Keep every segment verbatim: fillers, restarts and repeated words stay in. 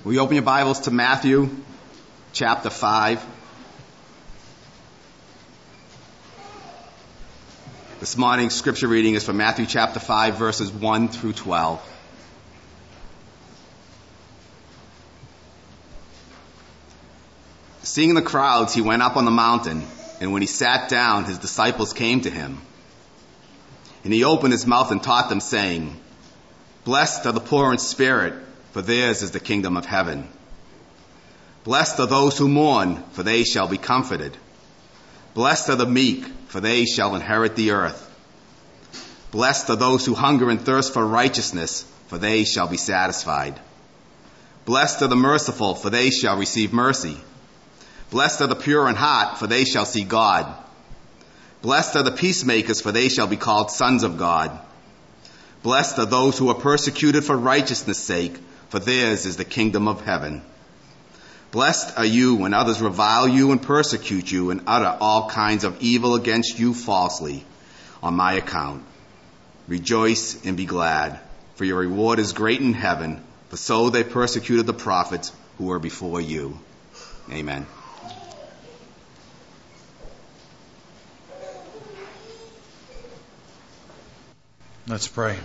Will you open your Bibles to Matthew chapter five? This morning's scripture reading is from Matthew chapter five, verses one through twelve. Seeing the crowds, he went up on the mountain, and when he sat down, his disciples came to him. And he opened his mouth and taught them, saying, "Blessed are the poor in spirit, for theirs is the kingdom of heaven. Blessed are those who mourn, for they shall be comforted. Blessed are the meek, for they shall inherit the earth. Blessed are those who hunger and thirst for righteousness, for they shall be satisfied. Blessed are the merciful, for they shall receive mercy. Blessed are the pure in heart, for they shall see God. Blessed are the peacemakers, for they shall be called sons of God. Blessed are those who are persecuted for righteousness' sake, for theirs is the kingdom of heaven. Blessed are you when others revile you and persecute you and utter all kinds of evil against you falsely on my account. Rejoice and be glad, for your reward is great in heaven, for so they persecuted the prophets who were before you." Amen. Let's pray.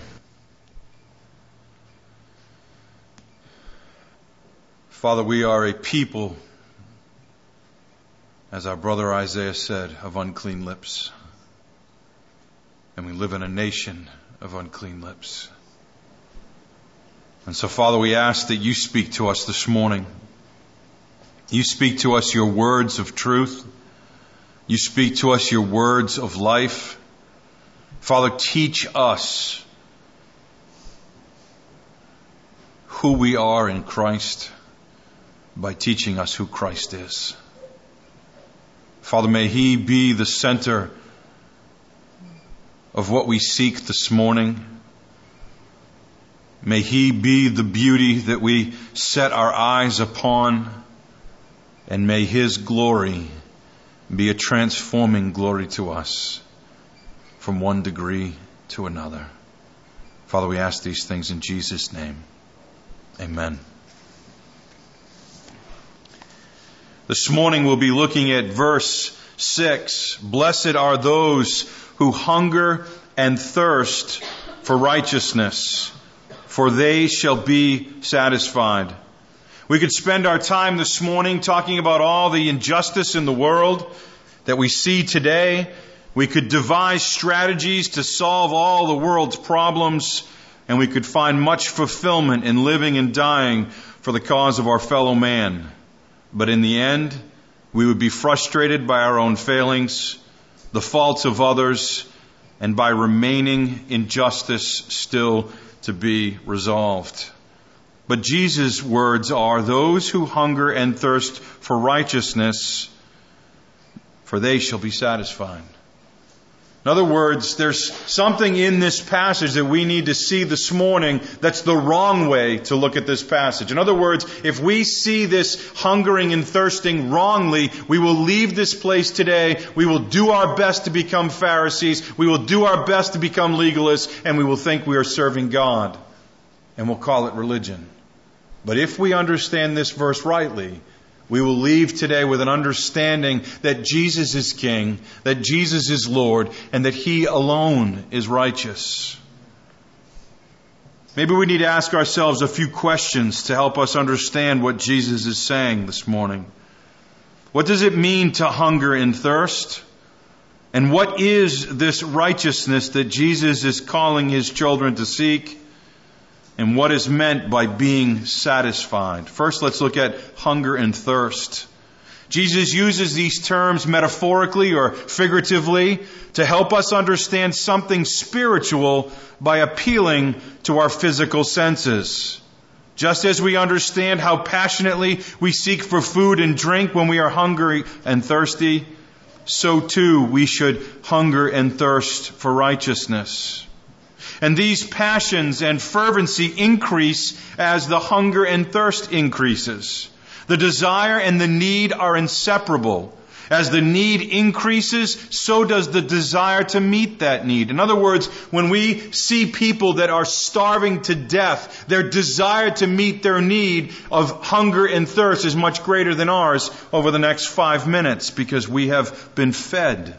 Father, we are a people, as our brother Isaiah said, of unclean lips. And we live in a nation of unclean lips. And so, Father, we ask that you speak to us this morning. You speak to us your words of truth. You speak to us your words of life. Father, teach us who we are in Christ by teaching us who Christ is. Father, may He be the center of what we seek this morning. May He be the beauty that we set our eyes upon. And may His glory be a transforming glory to us from one degree to another. Father, we ask these things in Jesus' name. Amen. This morning we'll be looking at verse six. Blessed are those who hunger and thirst for righteousness, for they shall be satisfied. We could spend our time this morning talking about all the injustice in the world that we see today. We could devise strategies to solve all the world's problems, and we could find much fulfillment in living and dying for the cause of our fellow man. But in the end, we would be frustrated by our own failings, the faults of others, and by remaining injustice still to be resolved. But Jesus' words are, "Those who hunger and thirst for righteousness, for they shall be satisfied." In other words, there's something in this passage that we need to see this morning that's the wrong way to look at this passage. In other words, if we see this hungering and thirsting wrongly, we will leave this place today. We will do our best to become Pharisees. We will do our best to become legalists, and we will think we are serving God. And we'll call it religion. But if we understand this verse rightly, we will leave today with an understanding that Jesus is King, that Jesus is Lord, and that He alone is righteous. Maybe we need to ask ourselves a few questions to help us understand what Jesus is saying this morning. What does it mean to hunger and thirst? And what is this righteousness that Jesus is calling His children to seek? And what is meant by being satisfied? First, let's look at hunger and thirst. Jesus uses these terms metaphorically or figuratively to help us understand something spiritual by appealing to our physical senses. Just as we understand how passionately we seek for food and drink when we are hungry and thirsty, so too we should hunger and thirst for righteousness. And these passions and fervency increase as the hunger and thirst increases. The desire and the need are inseparable. As the need increases, so does the desire to meet that need. In other words, when we see people that are starving to death, their desire to meet their need of hunger and thirst is much greater than ours over the next five minutes because we have been fed.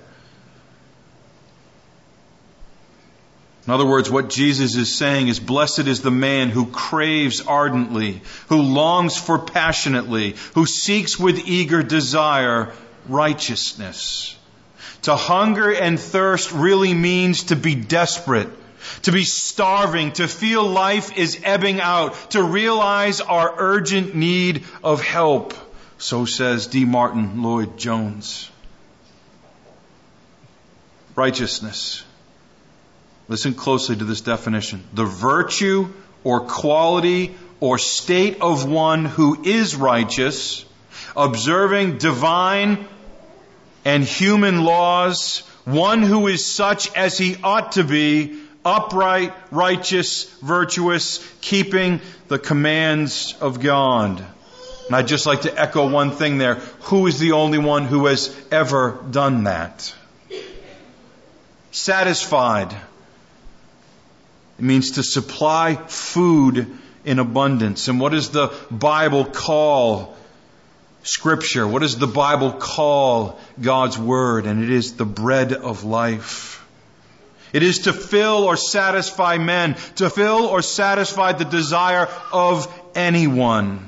In other words, what Jesus is saying is, blessed is the man who craves ardently, who longs for passionately, who seeks with eager desire righteousness. To hunger and thirst really means to be desperate, to be starving, to feel life is ebbing out, to realize our urgent need of help. So says D. Martin Lloyd-Jones. Righteousness. Listen closely to this definition. The virtue or quality or state of one who is righteous, observing divine and human laws, one who is such as he ought to be, upright, righteous, virtuous, keeping the commands of God. And I'd just like to echo one thing there. Who is the only one who has ever done that? Satisfied. It means to supply food in abundance. And what does the Bible call Scripture? What does the Bible call God's Word? And it is the bread of life. It is to fill or satisfy men, to fill or satisfy the desire of anyone.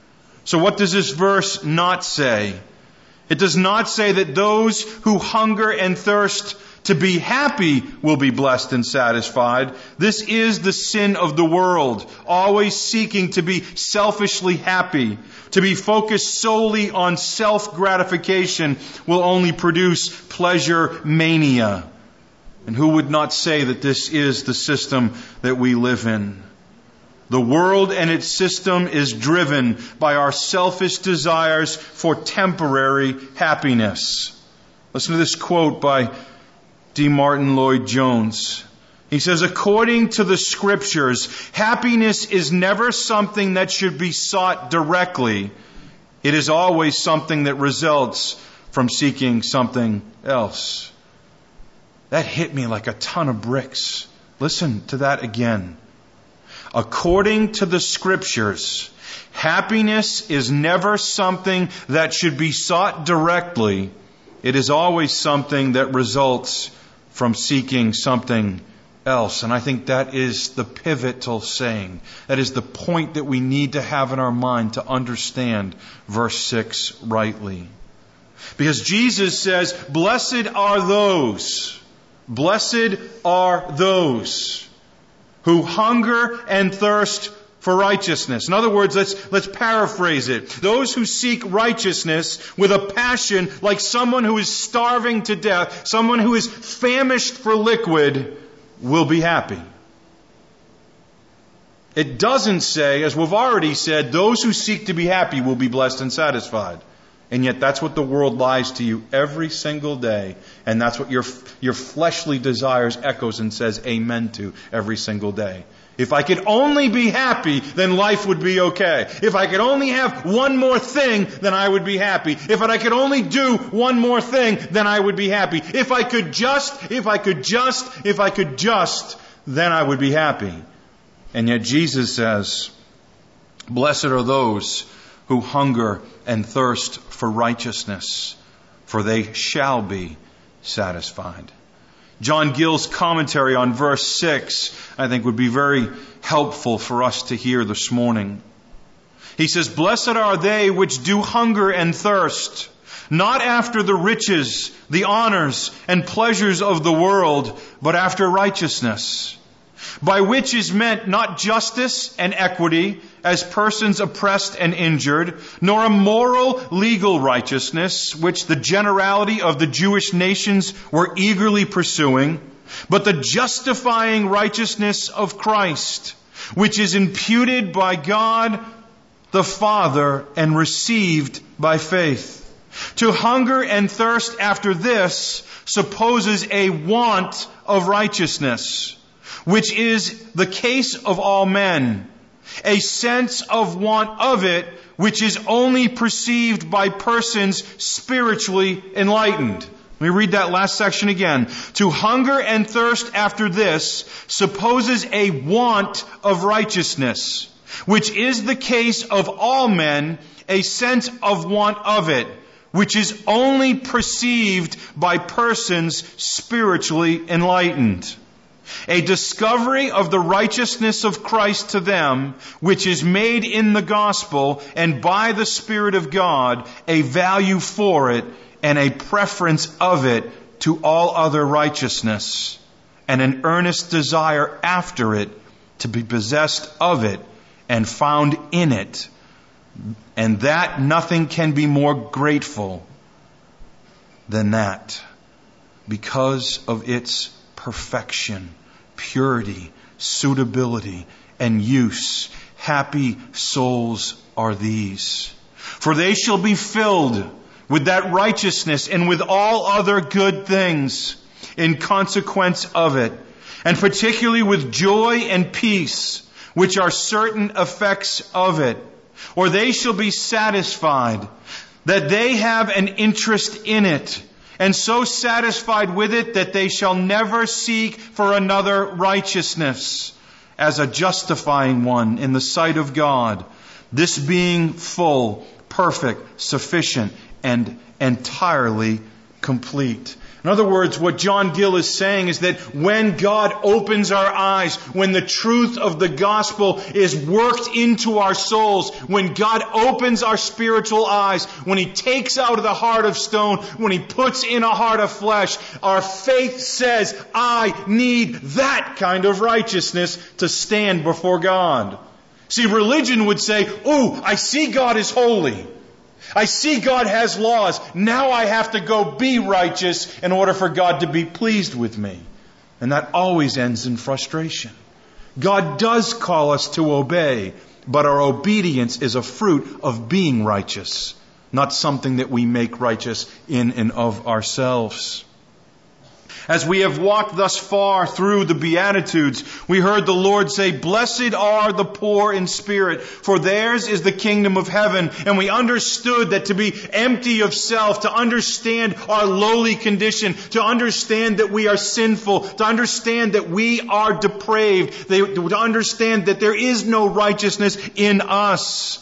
So what does this verse not say? It does not say that those who hunger and thirst to be happy will be blessed and satisfied. This is the sin of the world, always seeking to be selfishly happy. To be focused solely on self-gratification will only produce pleasure mania. And who would not say that this is the system that we live in? The world and its system is driven by our selfish desires for temporary happiness. Listen to this quote by D. Martin Lloyd-Jones. He says, according to the Scriptures, happiness is never something that should be sought directly. It is always something that results from seeking something else. That hit me like a ton of bricks. Listen to that again. According to the Scriptures, happiness is never something that should be sought directly. It is always something that results from seeking something else. And I think that is the pivotal saying. That is the point that we need to have in our mind to understand verse six rightly. Because Jesus says, blessed are those, blessed are those who hunger and thirst for righteousness. In other words, let's, let's paraphrase it. Those who seek righteousness with a passion like someone who is starving to death, someone who is famished for liquid, will be happy. It doesn't say, as we've already said, those who seek to be happy will be blessed and satisfied. And yet that's what the world lies to you every single day. And that's what your, your fleshly desires echoes and says amen to every single day. If I could only be happy, then life would be okay. If I could only have one more thing, then I would be happy. If I could only do one more thing, then I would be happy. If I could just, if I could just, if I could just, then I would be happy. And yet Jesus says, blessed are those who hunger and thirst for righteousness, for they shall be satisfied. John Gill's commentary on verse six, I think, would be very helpful for us to hear this morning. He says, blessed are they which do hunger and thirst, not after the riches, the honors, and pleasures of the world, but after righteousness, by which is meant not justice and equity as persons oppressed and injured, nor a moral legal righteousness which the generality of the Jewish nations were eagerly pursuing, but the justifying righteousness of Christ, which is imputed by God the Father and received by faith. To hunger and thirst after this supposes a want of righteousness, which is the case of all men. a sense of want of it, which is only perceived by persons spiritually enlightened. Let me read that last section again. To hunger and thirst after this supposes a want of righteousness, which is the case of all men, a sense of want of it, which is only perceived by persons spiritually enlightened. A discovery of the righteousness of Christ to them, which is made in the gospel and by the Spirit of God, a value for it and a preference of it to all other righteousness, and an earnest desire after it, to be possessed of it and found in it, and that nothing can be more grateful than that, because of its perfection, purity, suitability, and use. Happy souls are these. For they shall be filled with that righteousness and with all other good things in consequence of it, and particularly with joy and peace, which are certain effects of it. Or they shall be satisfied that they have an interest in it, and so satisfied with it that they shall never seek for another righteousness as a justifying one in the sight of God, this being full, perfect, sufficient, and entirely complete. In other words, what John Gill is saying is that when God opens our eyes, when the truth of the gospel is worked into our souls, when God opens our spiritual eyes, when He takes out of the heart of stone, when He puts in a heart of flesh, our faith says, I need that kind of righteousness to stand before God. See, religion would say, oh, I see God is holy. I see God has laws. Now I have to go be righteous in order for God to be pleased with me. And that always ends in frustration. God does call us to obey, but our obedience is a fruit of being righteous, not something that we make righteous in and of ourselves. As we have walked thus far through the Beatitudes, we heard the Lord say, blessed are the poor in spirit, for theirs is the kingdom of heaven. And we understood that to be empty of self, to understand our lowly condition, to understand that we are sinful, to understand that we are depraved, to understand that there is no righteousness in us.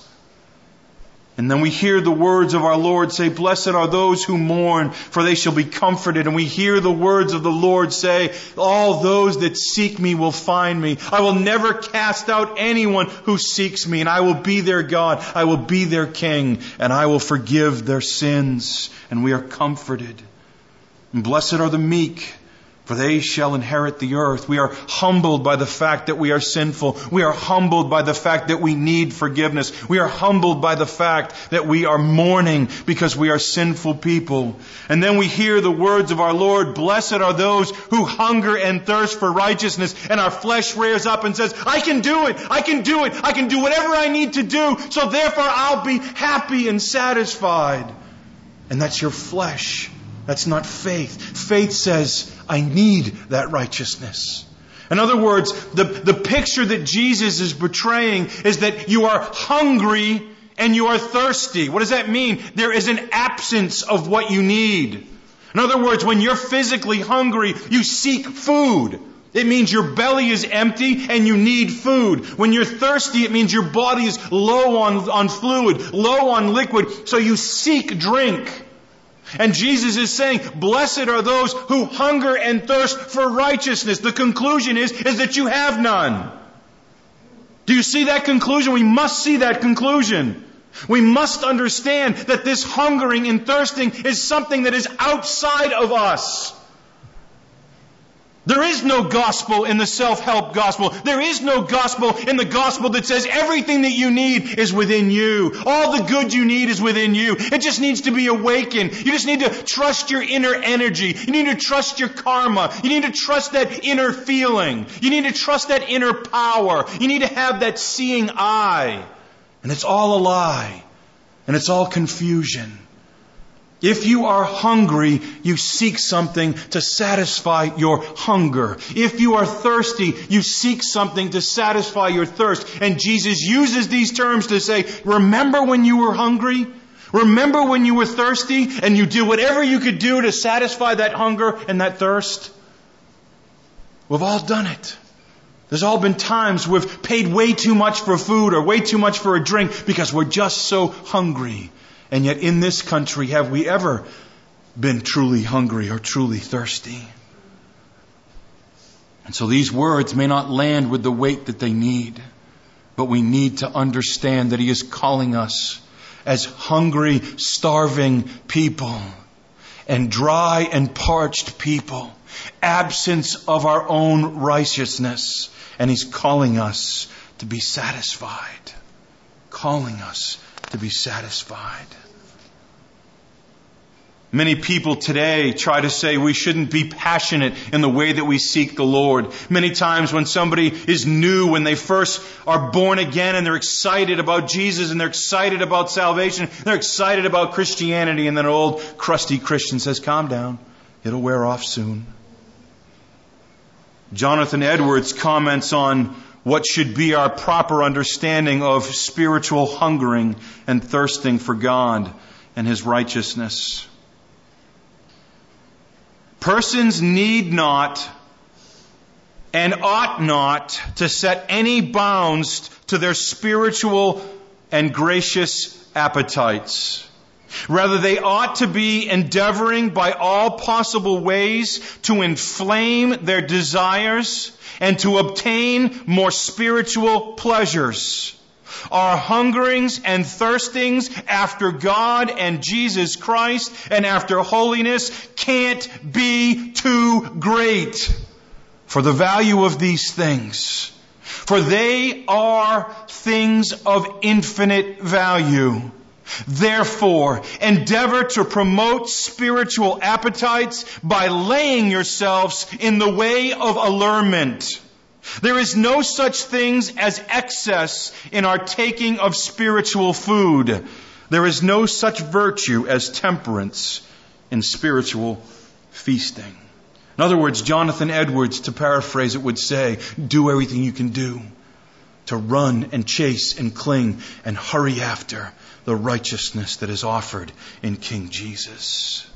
And then we hear the words of our Lord say, blessed are those who mourn, for they shall be comforted. And we hear the words of the Lord say, all those that seek me will find me. I will never cast out anyone who seeks me, and I will be their God. I will be their king, and I will forgive their sins. And we are comforted. And blessed are the meek, for they shall inherit the earth. We are humbled by the fact that we are sinful. We are humbled by the fact that we need forgiveness. We are humbled by the fact that we are mourning because we are sinful people. And then we hear the words of our Lord, blessed are those who hunger and thirst for righteousness. And our flesh rears up and says, I can do it. I can do it. I can do whatever I need to do. So therefore I'll be happy and satisfied. And that's your flesh. That's not faith. Faith says, I need that righteousness. In other words, the, the picture that Jesus is portraying is that you are hungry and you are thirsty. What does that mean? There is an absence of what you need. In other words, when you're physically hungry, you seek food. It means your belly is empty and you need food. When you're thirsty, it means your body is low on, on fluid, low on liquid, so you seek drink. And Jesus is saying, blessed are those who hunger and thirst for righteousness. The conclusion is, is that you have none. Do you see that conclusion? We must see that conclusion. We must understand that this hungering and thirsting is something that is outside of us. There is no gospel in the self-help gospel. There is no gospel in the gospel that says everything that you need is within you. All the good you need is within you. It just needs to be awakened. You just need to trust your inner energy. You need to trust your karma. You need to trust that inner feeling. You need to trust that inner power. You need to have that seeing eye. And it's all a lie. And it's all confusion. If you are hungry, you seek something to satisfy your hunger. If you are thirsty, you seek something to satisfy your thirst. And Jesus uses these terms to say, remember when you were hungry? Remember when you were thirsty and you did whatever you could do to satisfy that hunger and that thirst? We've all done it. There's all been times we've paid way too much for food or way too much for a drink because we're just so hungry. And yet in this country, have we ever been truly hungry or truly thirsty? And so these words may not land with the weight that they need, but we need to understand that He is calling us as hungry, starving people and dry and parched people, absence of our own righteousness. And He's calling us to be satisfied. Calling us to be satisfied. Many people today try to say we shouldn't be passionate in the way that we seek the Lord. Many times when somebody is new, when they first are born again and they're excited about Jesus and they're excited about salvation, they're excited about Christianity, and then an old crusty Christian says, calm down, it'll wear off soon. Jonathan Edwards comments on what should be our proper understanding of spiritual hungering and thirsting for God and His righteousness. Persons need not and ought not to set any bounds to their spiritual and gracious appetites. Rather, they ought to be endeavoring by all possible ways to inflame their desires and to obtain more spiritual pleasures. Our hungerings and thirstings after God and Jesus Christ and after holiness can't be too great for the value of these things. For they are things of infinite value. Therefore, endeavor to promote spiritual appetites by laying yourselves in the way of allurement. There is no such things as excess in our taking of spiritual food. There is no such virtue as temperance in spiritual feasting. In other words, Jonathan Edwards, to paraphrase it, would say, do everything you can do to run and chase and cling and hurry after the righteousness that is offered in King Jesus.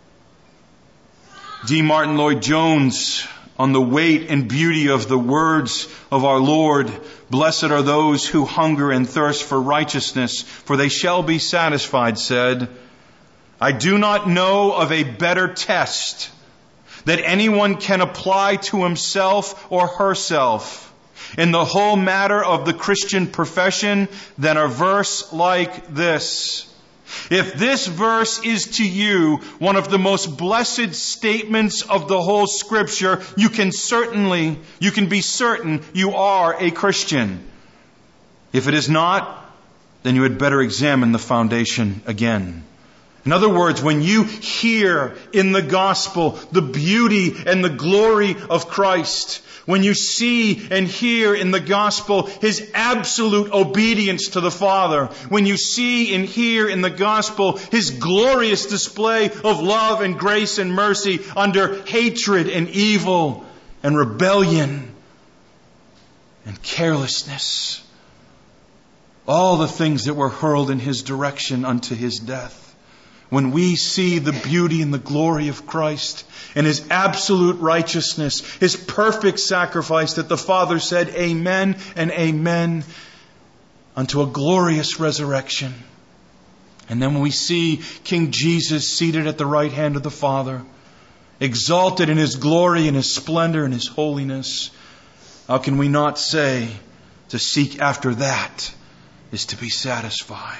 D. Martin Lloyd-Jones, on the weight and beauty of the words of our Lord, blessed are those who hunger and thirst for righteousness, for they shall be satisfied, said, I do not know of a better test that anyone can apply to himself or herself in the whole matter of the Christian profession than a verse like this. If this verse is to you one of the most blessed statements of the whole Scripture, you can certainly, you can be certain you are a Christian. If it is not, then you had better examine the foundation again. In other words, when you hear in the gospel the beauty and the glory of Christ, when you see and hear in the gospel His absolute obedience to the Father, when you see and hear in the gospel His glorious display of love and grace and mercy under hatred and evil and rebellion and carelessness, all the things that were hurled in His direction unto His death, when we see the beauty and the glory of Christ and His absolute righteousness, His perfect sacrifice that the Father said amen and amen unto a glorious resurrection. And then when we see King Jesus seated at the right hand of the Father, exalted in His glory and His splendor and His holiness, how can we not say to seek after that is to be satisfied?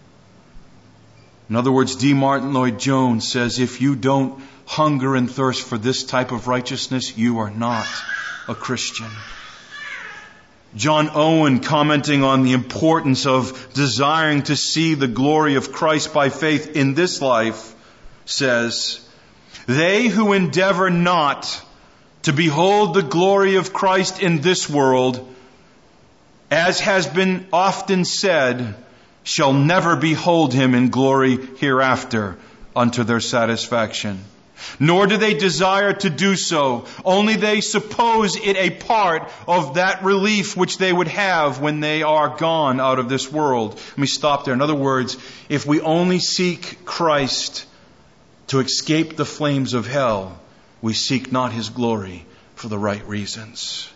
In other words, D. Martin Lloyd-Jones says, if you don't hunger and thirst for this type of righteousness, you are not a Christian. John Owen, commenting on the importance of desiring to see the glory of Christ by faith in this life, says, they who endeavor not to behold the glory of Christ in this world, as has been often said, shall never behold Him in glory hereafter. unto their satisfaction. Nor do they desire to do so, only they suppose it a part of that relief which they would have when they are gone out of this world. Let me stop there. In other words, if we only seek Christ to escape the flames of hell, we seek not His glory for the right reasons.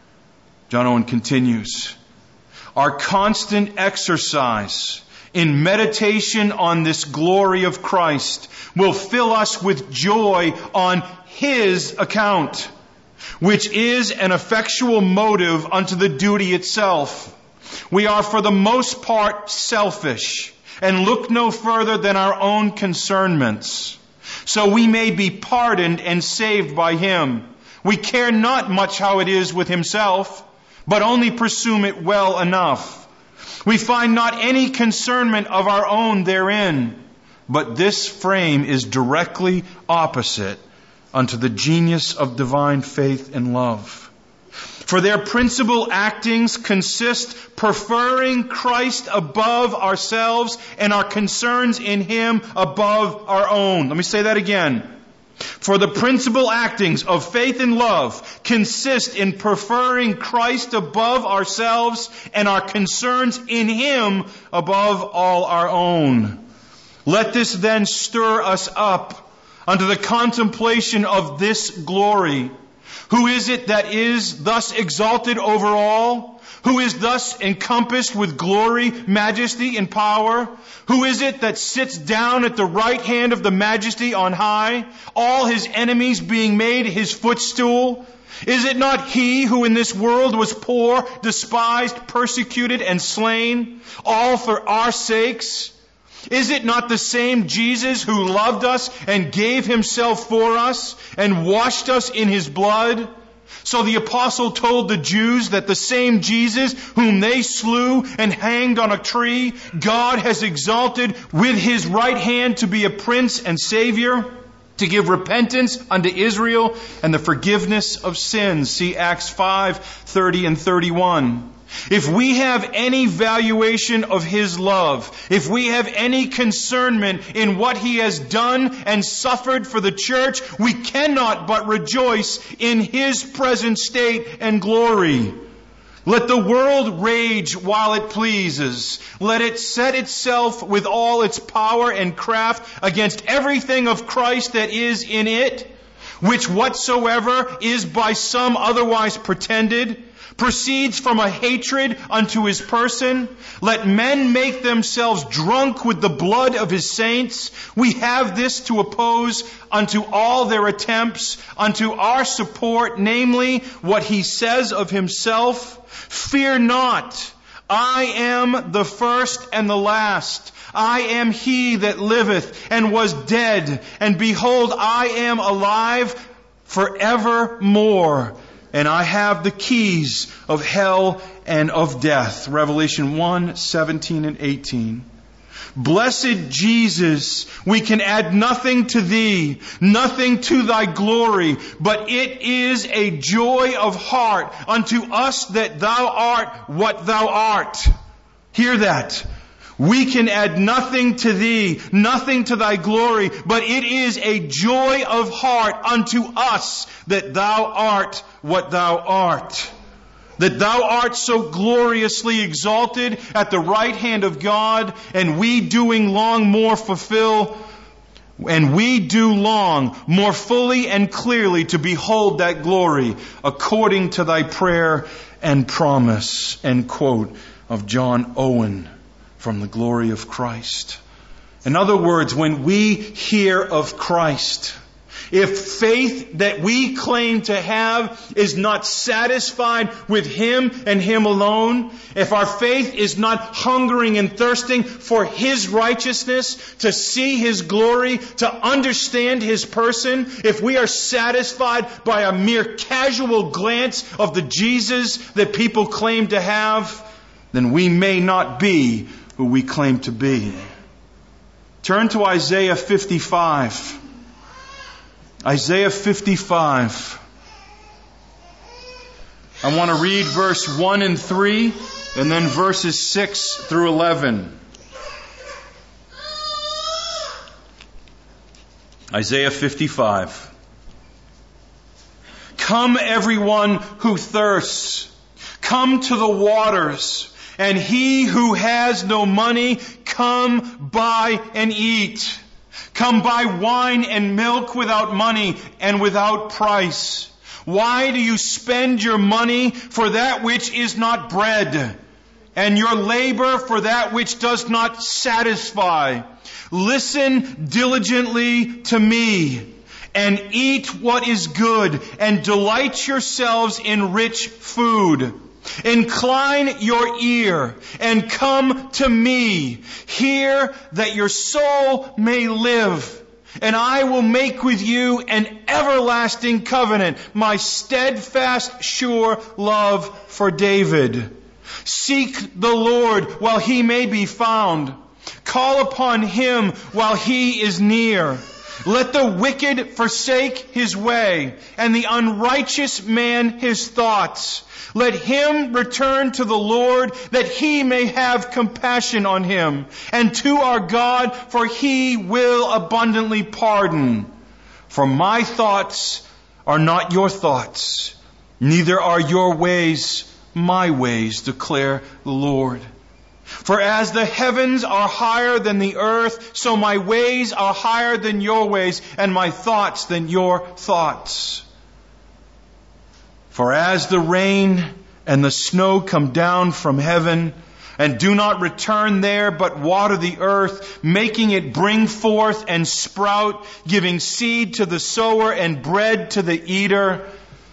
John Owen continues, our constant exercise in meditation on this glory of Christ will fill us with joy on His account, which is an effectual motive unto the duty itself. We are for the most part selfish and look no further than our own concernments. So we may be pardoned and saved by Him. We care not much how it is with Himself, but only pursue it well enough. We find not any concernment of our own therein, but this frame is directly opposite unto the genius of divine faith and love. For their principal actings consist preferring Christ above ourselves and our concerns in Him above our own. Let me say that again. For the principal actings of faith and love consist in preferring Christ above ourselves and our concerns in Him above all our own. Let this then stir us up unto the contemplation of this glory. Who is it that is thus exalted over all? Who is thus encompassed with glory, majesty, and power? Who is it that sits down at the right hand of the Majesty on high, all His enemies being made His footstool? Is it not He who in this world was poor, despised, persecuted, and slain, all for our sakes? Is it not the same Jesus who loved us and gave Himself for us and washed us in His blood? So the apostle told the Jews that the same Jesus whom they slew and hanged on a tree, God has exalted with His right hand to be a Prince and Savior, to give repentance unto Israel and the forgiveness of sins. See Acts five, thirty and thirty-one. If we have any valuation of His love, if we have any concernment in what He has done and suffered for the church, we cannot but rejoice in His present state and glory. Let the world rage while it pleases. Let it set itself with all its power and craft against everything of Christ that is in it, which whatsoever is by some otherwise pretended, proceeds from a hatred unto His person. Let men make themselves drunk with the blood of His saints. We have this to oppose unto all their attempts, unto our support, namely, what He says of Himself. Fear not, I am the first and the last. I am He that liveth and was dead, and behold, I am alive forevermore. And I have the keys of hell and of death. Revelation one, seventeen and eighteen. Blessed Jesus, we can add nothing to Thee, nothing to Thy glory, but it is a joy of heart unto us that Thou art what Thou art. Hear that. We can add nothing to Thee, nothing to Thy glory, but it is a joy of heart unto us that Thou art what Thou art. That Thou art so gloriously exalted at the right hand of God, and we doing long more fulfill, and we do long more fully and clearly to behold that glory according to Thy prayer and promise. End quote of John Owen from The Glory of Christ. In other words, when we hear of Christ, if faith that we claim to have is not satisfied with Him and Him alone, if our faith is not hungering and thirsting for His righteousness, to see His glory, to understand His person, if we are satisfied by a mere casual glance of the Jesus that people claim to have, then we may not be who we claim to be. Turn to Isaiah fifty-five. Isaiah fifty-five. I want to read verse one and three, and then verses six through eleven. Isaiah fifty-five. Come everyone who thirsts, come to the waters, and he who has no money, come buy and eat. Come buy wine and milk without money and without price. Why do you spend your money for that which is not bread, and your labor for that which does not satisfy? Listen diligently to me, and eat what is good, and delight yourselves in rich food. Incline your ear, and come to me. Hear that your soul may live. And I will make with you an everlasting covenant, my steadfast, sure love for David. Seek the Lord while he may be found. Call upon him while he is near. Let the wicked forsake his way, and the unrighteous man his thoughts. Let him return to the Lord, that he may have compassion on him, and to our God, for he will abundantly pardon. For my thoughts are not your thoughts, neither are your ways my ways, declare the Lord. For as the heavens are higher than the earth, so my ways are higher than your ways, and my thoughts than your thoughts. For as the rain and the snow come down from heaven, and do not return there, but water the earth, making it bring forth and sprout, giving seed to the sower and bread to the eater,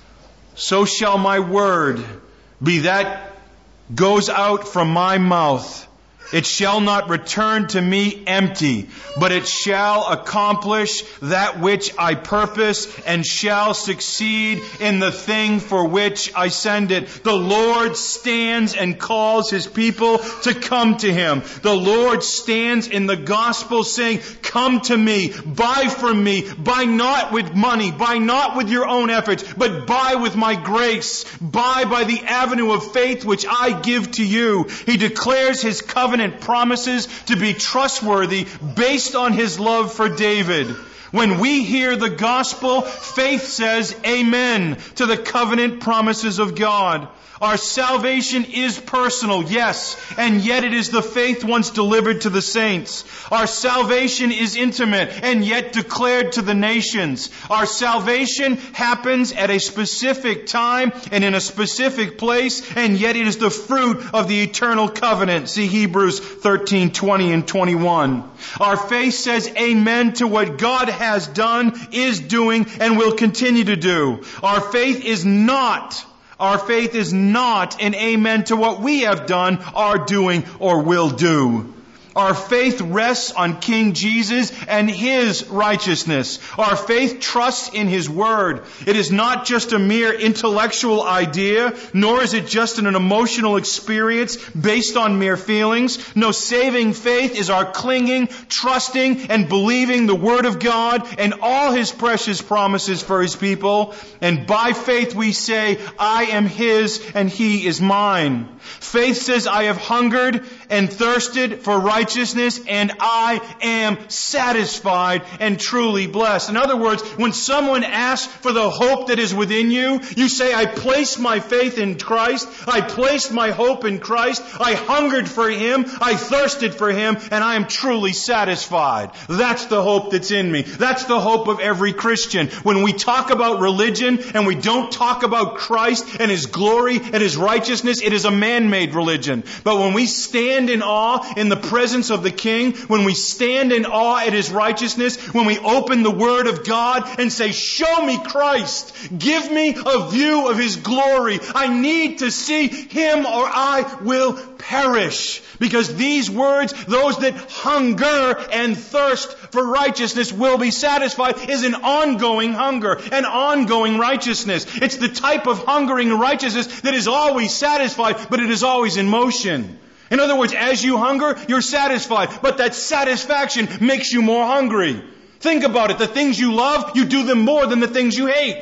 so shall my word be that goes out from my mouth. It shall not return to me empty, but it shall accomplish that which I purpose, and shall succeed in the thing for which I send it. The Lord stands and calls his people to come to him. The Lord stands in the gospel saying, come to me, buy from me, buy not with money, buy not with your own efforts, but buy with my grace. Buy by the avenue of faith which I give to you. He declares his covenant promises to be trustworthy based on his love for David. When we hear the gospel, faith says amen to the covenant promises of God. Our salvation is personal, yes, and yet it is the faith once delivered to the saints. Our salvation is intimate, and yet declared to the nations. Our salvation happens at a specific time and in a specific place, and yet it is the fruit of the eternal covenant. See Hebrews thirteen, twenty and twenty-one. Our faith says amen to what God has done, is doing, and will continue to do. Our faith is not Our faith is not an amen to what we have done, are doing, or will do. Our faith rests on King Jesus and his righteousness. Our faith trusts in his word. It is not just a mere intellectual idea, nor is it just an emotional experience based on mere feelings. No, saving faith is our clinging, trusting, and believing the word of God and all his precious promises for his people. And by faith we say, I am his and he is mine. Faith says, I have hungered and thirsted for righteousness, and I am satisfied and truly blessed. In other words, when someone asks for the hope that is within you, you say, I placed my faith in Christ. I placed my hope in Christ. I hungered for him. I thirsted for him, and I am truly satisfied. That's the hope that's in me. That's the hope of every Christian. When we talk about religion and we don't talk about Christ and his glory and his righteousness, it is a man-made religion. But when we stand in awe in the presence of the King, when we stand in awe at his righteousness, when we open the Word of God and say, show me Christ, give me a view of his glory. I need to see him or I will perish. Because these words, those that hunger and thirst for righteousness will be satisfied, is an ongoing hunger, an ongoing righteousness. It's the type of hungering righteousness that is always satisfied, but it is always in motion. In other words, as you hunger, you're satisfied, but that satisfaction makes you more hungry. Think about it. The things you love, you do them more than the things you hate.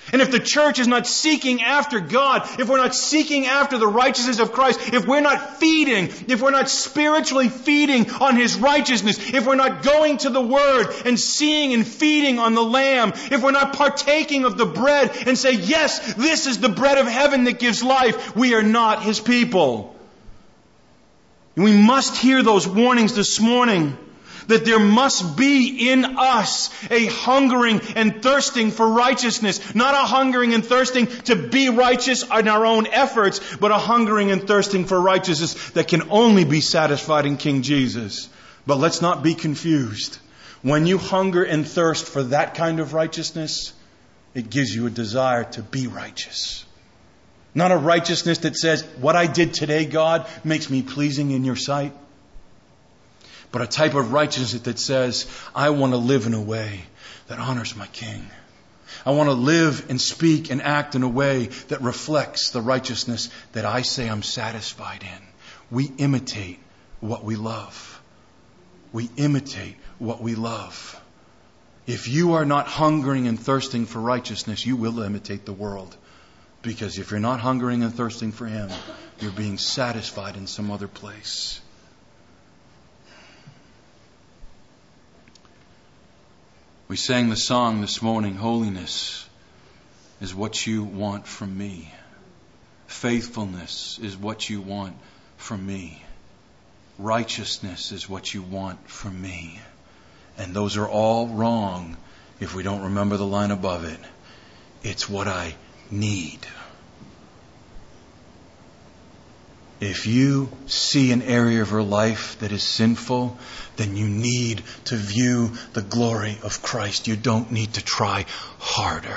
And if the church is not seeking after God, if we're not seeking after the righteousness of Christ, if we're not feeding, if we're not spiritually feeding on His righteousness, if we're not going to the Word and seeing and feeding on the Lamb, if we're not partaking of the bread and say, yes, this is the bread of heaven that gives life, we are not His people. And we must hear those warnings this morning, that there must be in us a hungering and thirsting for righteousness. Not a hungering and thirsting to be righteous in our own efforts, but a hungering and thirsting for righteousness that can only be satisfied in King Jesus. But let's not be confused. When you hunger and thirst for that kind of righteousness, it gives you a desire to be righteous. Not a righteousness that says, what I did today, God, makes me pleasing in your sight. But a type of righteousness that says, I want to live in a way that honors my King. I want to live and speak and act in a way that reflects the righteousness that I say I'm satisfied in. We imitate what we love. We imitate what we love. If you are not hungering and thirsting for righteousness, you will imitate the world. Because if you're not hungering and thirsting for Him, you're being satisfied in some other place. We sang the song this morning, holiness is what you want from me. Faithfulness is what you want from me. Righteousness is what you want from me. And those are all wrong if we don't remember the line above it. It's what I need. If you see an area of your life that is sinful, then you need to view the glory of Christ. You don't need to try harder.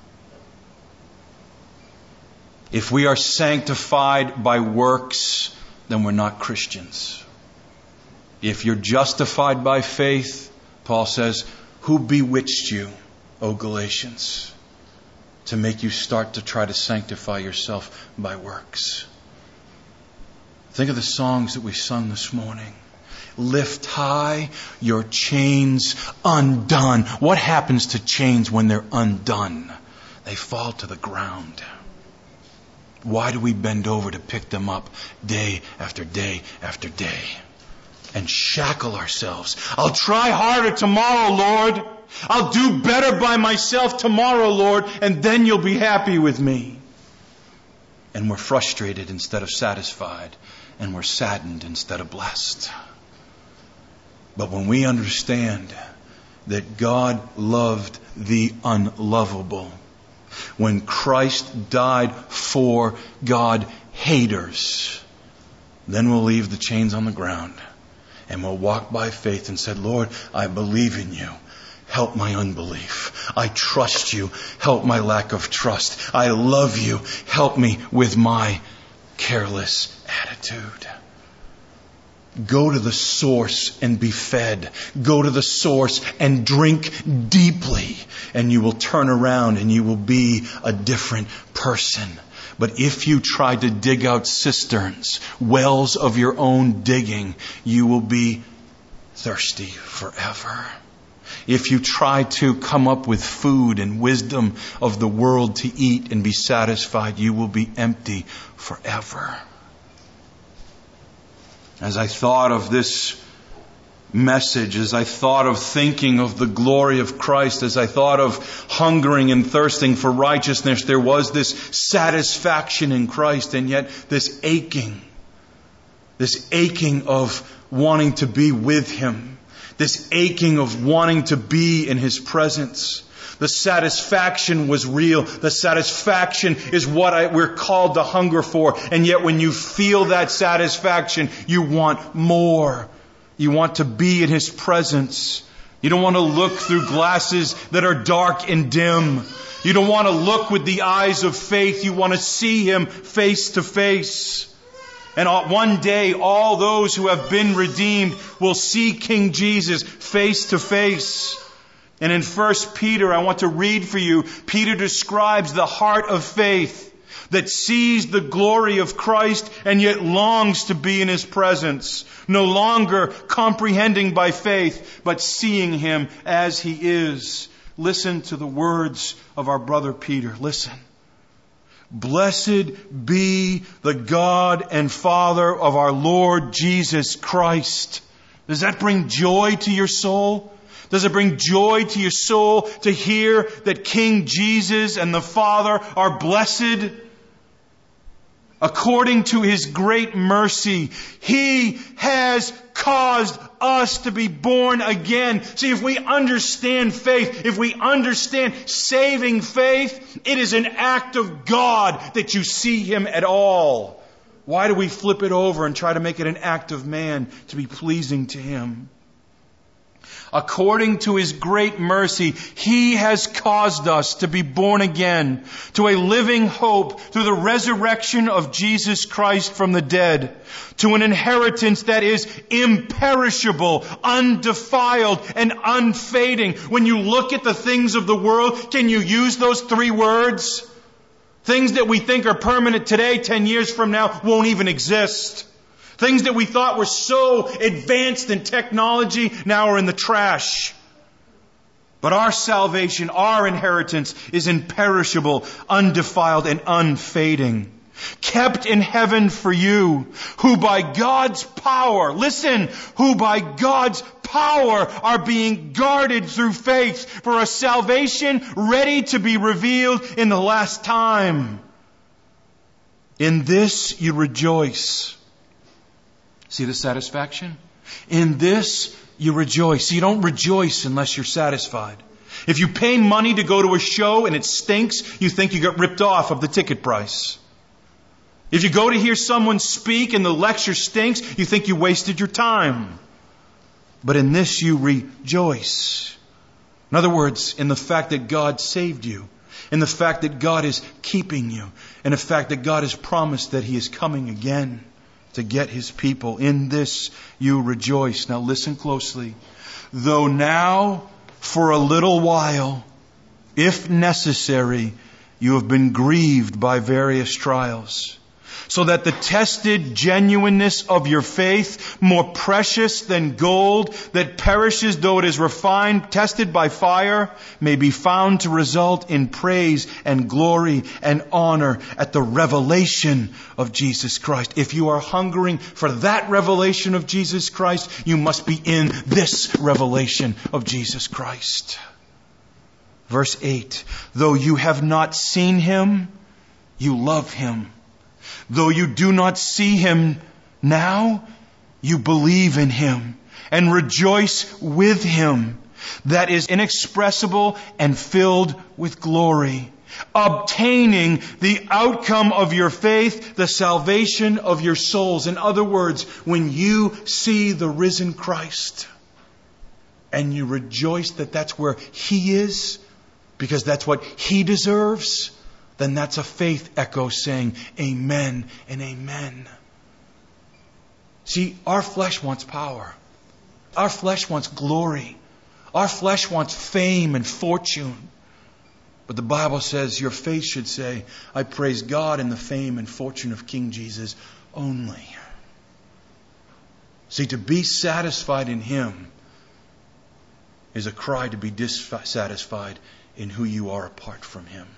If we are sanctified by works, then we're not Christians. If you're justified by faith, Paul says, who bewitched you, O Galatians, to make you start to try to sanctify yourself by works? Think of the songs that we sung this morning. Lift high your chains undone. What happens to chains when they're undone? They fall to the ground. Why do we bend over to pick them up day after day after day and shackle ourselves? I'll try harder tomorrow, Lord. I'll do better by myself tomorrow, Lord, and then you'll be happy with me. And we're frustrated instead of satisfied. And we're saddened instead of blessed. But when we understand that God loved the unlovable, when Christ died for God haters, then we'll leave the chains on the ground and we'll walk by faith and say, Lord, I believe in you. Help my unbelief. I trust you. Help my lack of trust. I love you. Help me with my careless attitude. Go to the source and be fed. Go to the source and drink deeply. And you will turn around and you will be a different person. But if you try to dig out cisterns, wells of your own digging, you will be thirsty forever. If you try to come up with food and wisdom of the world to eat and be satisfied, you will be empty forever. As I thought of this message, as I thought of thinking of the glory of Christ, as I thought of hungering and thirsting for righteousness, there was this satisfaction in Christ and yet this aching, this aching of wanting to be with Him, this aching of wanting to be in His presence. The satisfaction was real. The satisfaction is what I, we're called to hunger for. And yet when you feel that satisfaction, you want more. You want to be in His presence. You don't want to look through glasses that are dark and dim. You don't want to look with the eyes of faith. You want to see Him face to face. And one day, all those who have been redeemed will see King Jesus face to face. And in First Peter, I want to read for you, Peter describes the heart of faith that sees the glory of Christ and yet longs to be in His presence. No longer comprehending by faith, but seeing Him as He is. listen to the words of our brother Peter. Listen. Blessed be the God and Father of our Lord Jesus Christ. Does that bring joy to your soul? Does it bring joy to your soul to hear that King Jesus and the Father are blessed? According to His great mercy, He has caused us to be born again. See, if we understand faith, if we understand saving faith, it is an act of God that you see Him at all. Why do we flip it over and try to make it an act of man to be pleasing to Him? According to His great mercy, He has caused us to be born again to a living hope through the resurrection of Jesus Christ from the dead, to an inheritance that is imperishable, undefiled, and unfading. When you look at the things of the world, can you use those three words? Things that we think are permanent today, ten years from now, won't even exist. Things that we thought were so advanced in technology now are in the trash. But our salvation, our inheritance is imperishable, undefiled, and unfading. Kept in heaven for you, who by God's power, listen, who by God's power are being guarded through faith for a salvation ready to be revealed in the last time. In this you rejoice. See the satisfaction? In this you rejoice. You don't rejoice unless you're satisfied. If you pay money to go to a show and it stinks, you think you got ripped off of the ticket price. If you go to hear someone speak and the lecture stinks, you think you wasted your time. But in this you rejoice. In other words, in the fact that God saved you, in the fact that God is keeping you, in the fact that God has promised that He is coming again to get His people. In this you rejoice. Now listen closely. Though now, for a little while, if necessary, you have been grieved by various trials, so that the tested genuineness of your faith, more precious than gold that perishes though it is refined, tested by fire, may be found to result in praise and glory and honor at the revelation of Jesus Christ. If you are hungering for that revelation of Jesus Christ, you must be in this revelation of Jesus Christ. Verse eight, though you have not seen Him, you love Him. Though you do not see Him now, you believe in Him and rejoice with Him. That is inexpressible and filled with glory, obtaining the outcome of your faith, the salvation of your souls. In other words, when you see the risen Christ and you rejoice that that's where He is, because that's what He deserves, then that's a faith echo saying amen and amen. See, our flesh wants power. Our flesh wants glory. Our flesh wants fame and fortune. But the Bible says your faith should say, I praise God in the fame and fortune of King Jesus only. See, to be satisfied in Him is a cry to be dissatisfied in who you are apart from Him.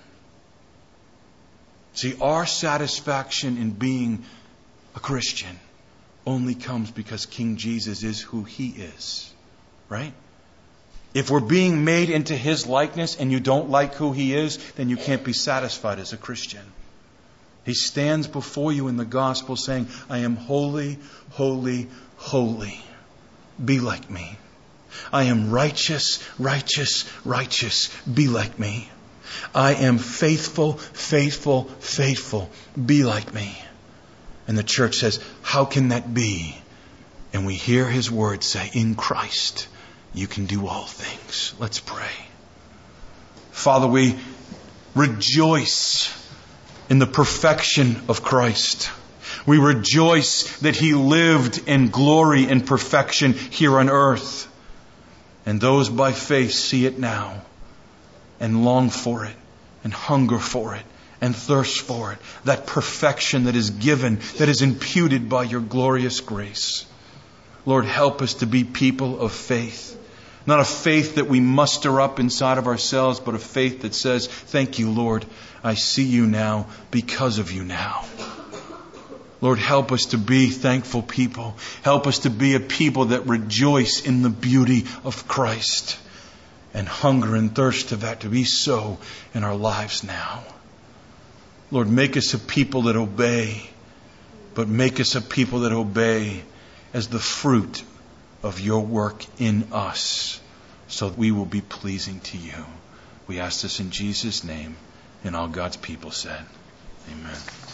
See, our satisfaction in being a Christian only comes because King Jesus is who He is. Right? If we're being made into His likeness and you don't like who He is, then you can't be satisfied as a Christian. He stands before you in the gospel saying, I am holy, holy, holy. Be like me. I am righteous, righteous, righteous. Be like me. I am faithful, faithful, faithful. Be like me. And the church says, how can that be? And we hear His word say, in Christ, you can do all things. Let's pray. Father, we rejoice in the perfection of Christ. We rejoice that He lived in glory and perfection here on earth. And those by faith see it now and long for it and hunger for it and thirst for it. That perfection that is given, that is imputed by Your glorious grace. Lord, help us to be people of faith. Not a faith that we muster up inside of ourselves, but a faith that says, thank you, Lord, I see you now because of you now. Lord, help us to be thankful people. Help us to be a people that rejoice in the beauty of Christ and hunger and thirst to that to be so in our lives now. Lord, make us a people that obey, but make us a people that obey as the fruit of your work in us, so that we will be pleasing to you. We ask this in Jesus' name, and all God's people said, amen.